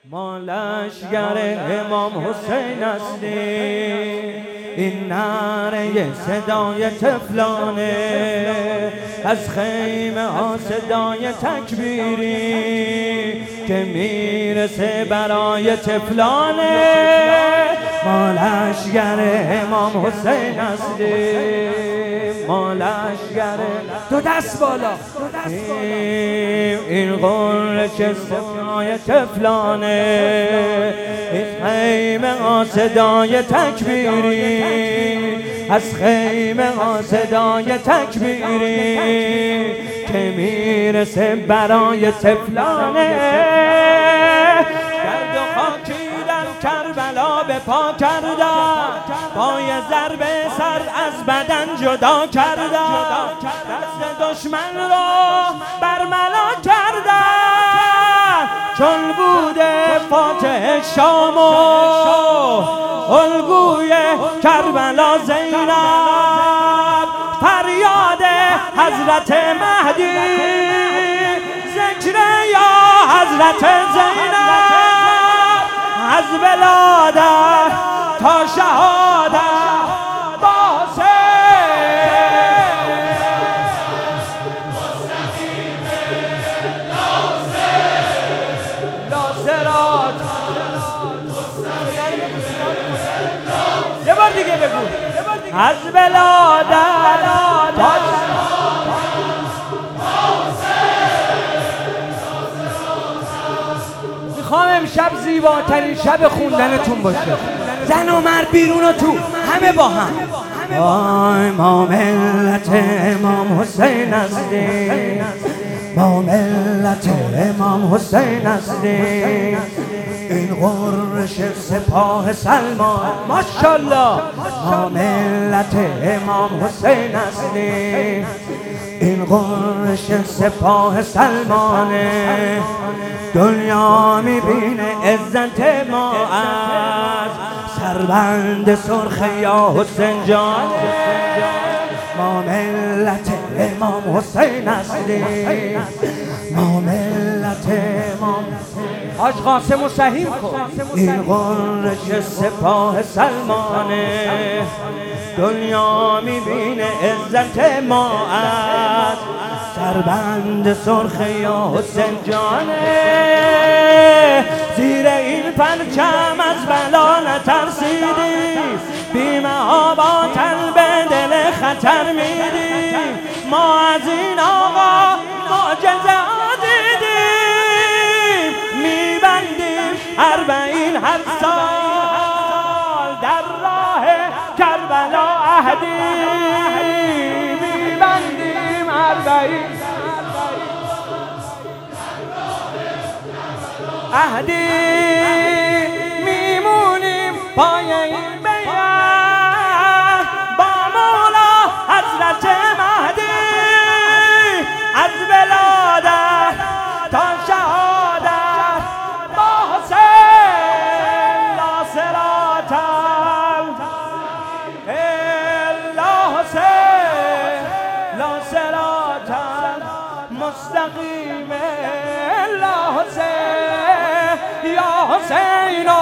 ما لشگر امام حسین هستیم، این نعره صدای طفلانه، از خیمه ها صدای تکبیری که میرسه برای طفلانه. ما لشگر امام حسین هستیم، ما لشگر دو دست بالا، این قرش صدای طفلانه، این خیمه ها صدای تکبیری، از خیمه ها صدای تکبیری که میرسه برای طفلانه. گرد و خاکی در کربلا به پا کردن، با یه ضربه سر از بدن جدا کردن، دست دشمن را برملا کردن، چون بوده فاتح شام و الگوی کربلا زینب، فریاد حضرت مهدی، ذکر یا حضرت زینب، از ولادت تا شهادت با یه بار دیگه بگو، از ولادت تا میخوام امشب زیباترین شب خوندنتون باشه، زن و مرد بیرون و تو همه با هم. وای ما ملت امام حسین هستیم، ما ملت امام حسین هستیم، این قرش سپاه سلمان ماشاءالله. ما ملت امام حسین هستیم، این قرش سپاه سلمانه، دنیا میبینه عزت ما از سربند سرخ یا حسین جان. ما ملت امام حسین هستیم، ما ملت امام حاج قاسم و سهیم کن. این قرش سپاه سلمانه، دنیا میبینه عزت ما از سربند سرخ یا حسین جانه. زیر این پرچم از بلا نترسیدی، بی‌محاباتن به دل خطر میدی، ما از این آقا معجزه ها دیدیم، میبندیم 40 سال در راه کربلا عهدی، میبندیم 40 عهدی، میمونیم پای این بیعت با مولا حضرت مهدی، از ولادت تا شهادت با حسین، لا صراط الا حسین، لا صراط مستقیم الا حسین، یا حسین